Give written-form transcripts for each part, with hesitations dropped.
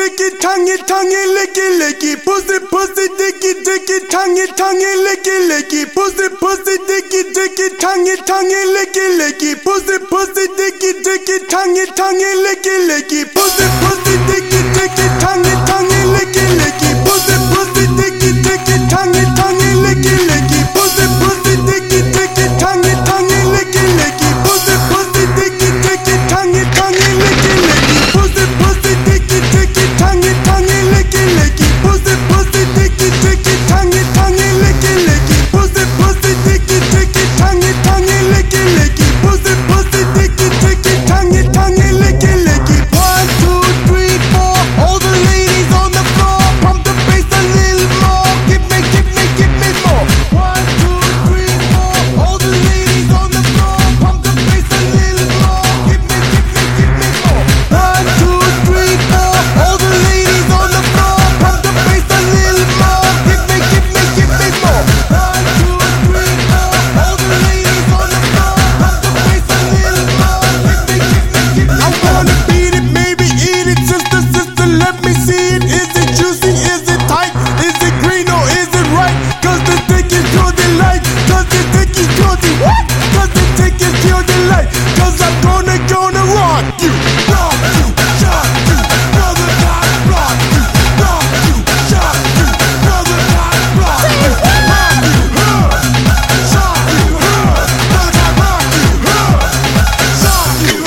dicky, tonguey, tonguey, licky, licky, pussy, pussy, dicky, dicky, tonguey, tonguey, licky, licky, pussy, pussy, dicky, dicky, tonguey, tonguey, licky, licky, pussy, pussy, dicky, dicky, tonguey, tonguey, licky, licky, pussy, pussy, dicky, dicky, tonguey, tonguey, licky, licky, pussy, pussy, dicky, dicky, tonguey, tonguey, licky, licky, pussy, pussy, dicky, dicky, tonguey, tonguey, licky, licky, pussy, pussy, dicky, dicky, tonguey, tonguey, licky, licky, pussy, pussy, dicky, dicky, tonguey, tonguey, licky, licky, pussy, pussy, dicky, dicky, tonguey, tonguey, licky, licky, pussy, pussy, dicky, dicky, tonguey, tonguey, licky, licky, pussy, pussy, dicky, dicky, tonguey, tonguey, licky, licky. 1, 2, 3, 4, all the ladies on the floor, pump the bass a little more, give me more. 1, 2, 3, 4, all the ladies on the floor, pump the bass a little more, give me more. 1, 2, 3, 4, all the ladies on the floor, pump the bass a little more, give me more. 1, 2, 3, 4, all the ladies on the floor, pump the bass a little more, give me. I wanna beat it, maybe eat it, sister, let me see it. Is it juicy? Is it tight? Is it green or is it right? Cause the dick is your delight. Cause the dick is your delight. Cause the dick is your delight. Cause I'm gonna rock you. Rock you, shock you, brother God, rock you. Rock you, shock you, brother God, rock you. Rock you, shock you, brother God, rock you. Shock you,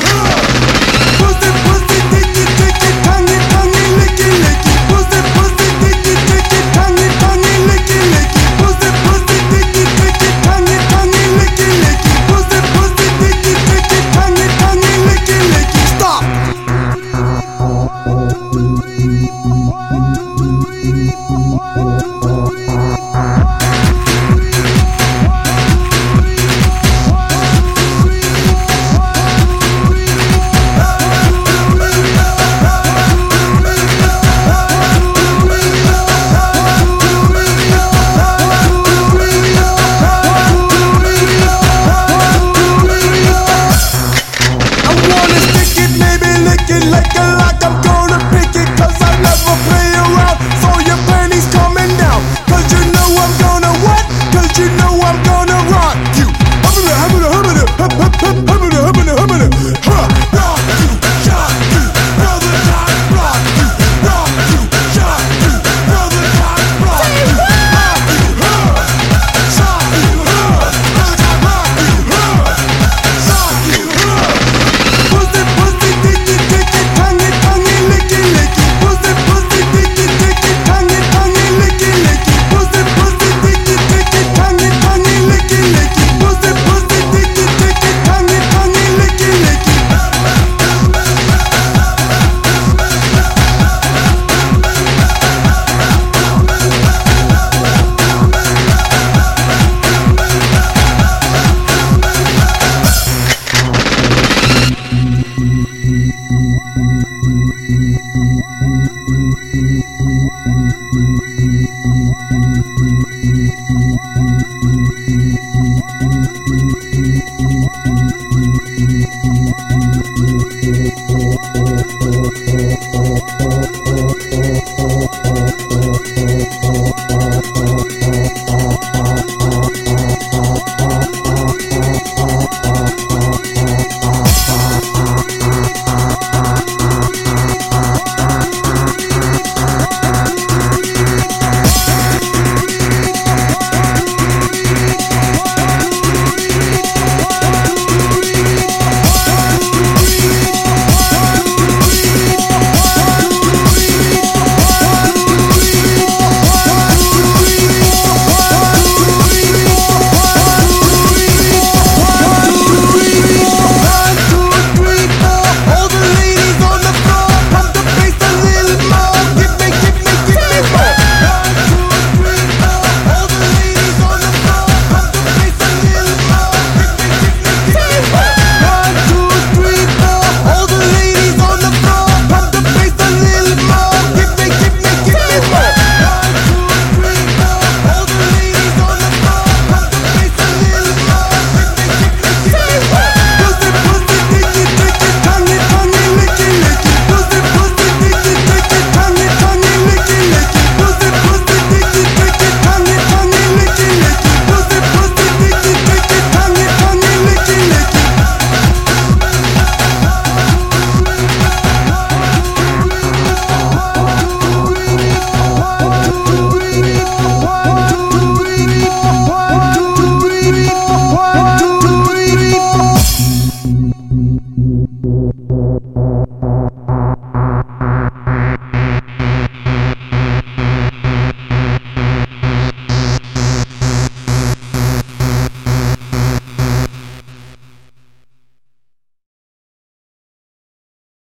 pussy, pussy, dicky, dicky, tonguey, tonguey, licky, licky, pussy, pussy, dicky, dicky, tonguey, tonguey, licky, licky, pussy, pussy, dicky, dicky, tonguey, tonguey, licky, licky, pussy, pussy, dicky, dicky, tonguey, tonguey, licky, licky. Stop. 1, 2, 3, 4, 1, 2, 3, 4.